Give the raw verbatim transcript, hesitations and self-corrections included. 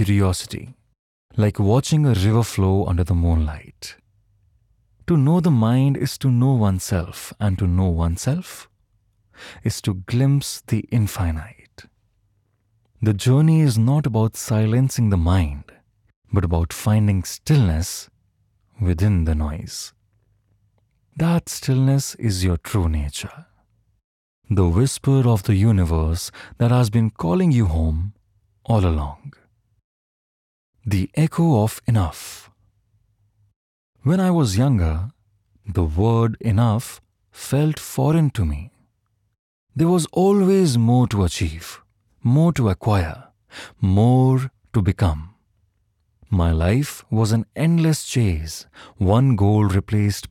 curiosity, like watching a river flow under the moonlight. To know the mind is to know oneself, and to know oneself is to glimpse the infinite. The journey is not about silencing the mind, but about finding stillness within the noise. That stillness is your true nature, the whisper of the universe that has been calling you home all along. The echo of enough. When I was younger, the word enough felt foreign to me. There was always more to achieve, more to acquire, more to become. My life was an endless chase, one goal replaced